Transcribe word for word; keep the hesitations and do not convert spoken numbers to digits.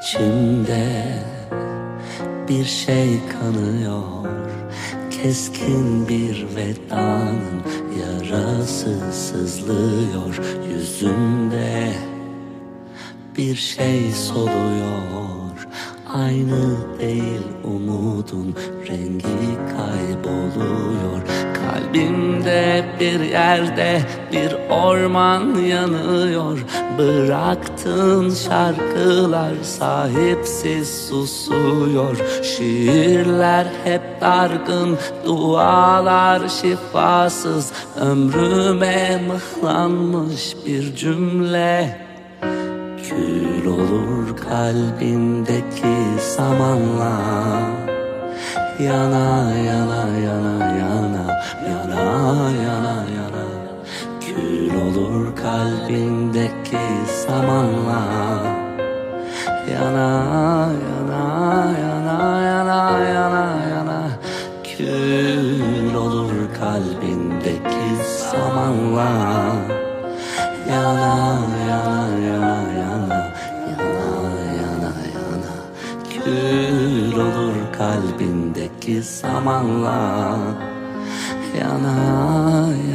İçimde bir şey kanıyor, keskin bir vedanın yarası sızlıyor. Yüzümde bir şey soluyor, aynı değil umudun rengi kayboluyor. Kalbimde bir yerde bir orman yanıyor, bıraktığın şarkılar sahipsiz susuyor. Şiirler hep dargın, dualar şifasız, ömrüme mıhlanmış bir cümle. Kül olur kalbindeki samanla, yana yana yana yana yana yana yana. Kül olur kalbindeki samanla, yana yana yana yana yana yana. Kül olur kalbindeki samanla, yana yana yana yana yana yana. Kül olur kalbindeki samanla, yana